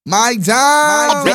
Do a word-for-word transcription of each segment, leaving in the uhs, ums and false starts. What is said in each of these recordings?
My time.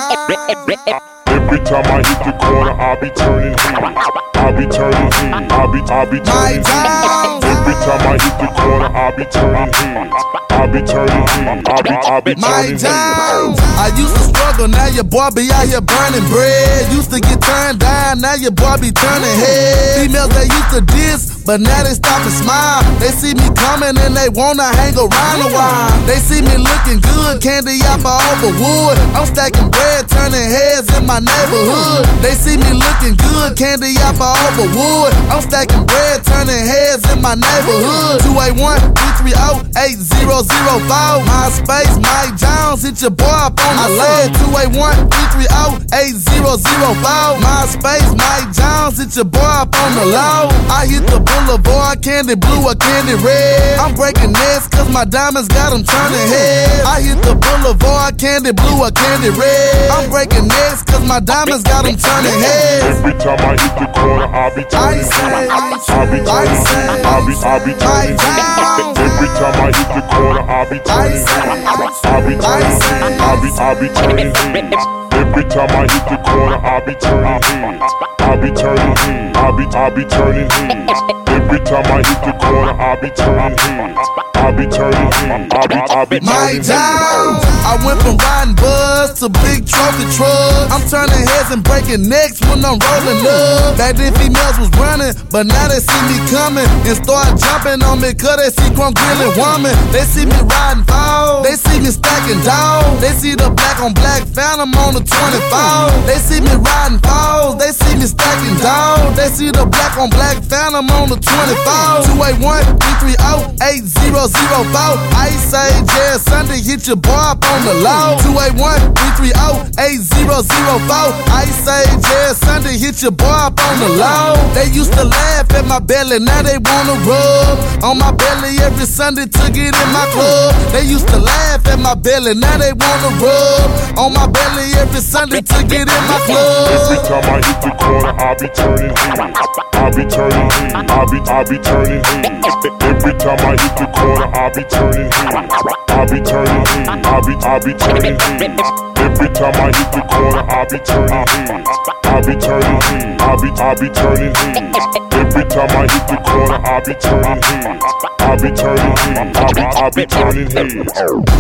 Every time I hit the corner, I'll be turning heads. I'll be turning heads. I'll be, I'll be turning heads. Every time I hit the corner, I'll be turning heads. I'll be turning heads. I'll be, I'll be turning heads. I used to struggle, now your boy be out here burning bread. Used to get turned down, now your boy be turning heads. Females that used to diss, but now they stop and smile. They see me coming and they wanna hang around a while. They see me looking good, candy apple over wood. I'm stacking bread, turning heads in my neighborhood. They see me looking good, candy apple over wood. I'm stacking bread, turning heads in my neighborhood. two eight one, three three zero, eight zero zero four. MySpace, Mike Jones, hit your boy up on the leg. two eight one, three three zero, eight zero zero four. MySpace, Mike Jones, hit your boy up on the low. I hit the boulevard, candy blue or candy red. I'm breaking necks cause my diamonds got them turning heads. I hit the boulevard, candy blue or candy red. I'm breaking necks cause my diamonds got them turning heads. Every time I hit the corner, I'll be turning heads. I'll be turning heads. I'll be, I'll be turning heads. Every time I hit the corner, I'll be turning heads. I'll be turning heads. I'll be, I'll be turning heads. Every time I hit the corner, I'll be turning heads. I'll be turning heads. I'll be, I'll be turning heads. Every time I hit the corner, I'll be turning heads. I'll be turning heads. I'll be, I'll be turning heads. I went from riding buzz to big trophy truck. I'm turning heads and breaking necks when I'm rolling up. Back then females was running, but now they see me coming and start jumping on me cause they see Crumb grilling woman. They see me riding foul, they see me stacking dog. They see the black on black phantom on the twenty-four. They see me riding foul, they see me stacking dog. They see the black on black phantom on the twenty-four. two eight one, three three zero, eight zero zero four. Ice Age, yeah, Sunday, hit your boy up on the low. two eight one, three three zero, eight zero zero four. Ice Age, yeah, Sunday, hit your boy up on the low. They used to laugh at my belly, now they wanna rub on my belly every Sunday to get in my club. They used to laugh at my belly, now they wanna rub on my belly every Sunday to get in my club. Every time I hit the corner, I'll be turning heads. I'll be turning heads. I'll be, I'll be turning heads. Every time I hit the corner, I'll be turning heads. I'll be turning heads. I'll be, I'll be turning heads. Every time I hit the corner, I'll be turning heads. I'll be turning heads. I'll be, I'll be turning heads. Every time I hit the corner, I'll be turning heads. I'll be turning heads. I'll be, I'll be turning heads.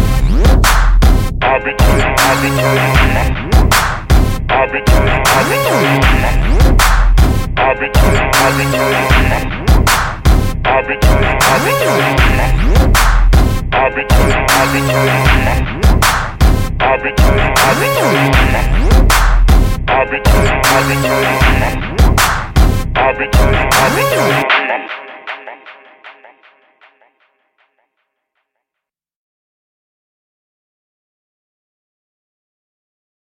I'll be turning, I'll be turning heads. I'll be turning, I'll be turning heads. I'll be turning, I'll be turning heads. I'll be turning, I'll be turning heads. I'll be turning, I'll be turning heads. I'll be turning, I'll be turning heads. I'll be turning, I'll be turning heads. I'll be turning, I'll be turning heads.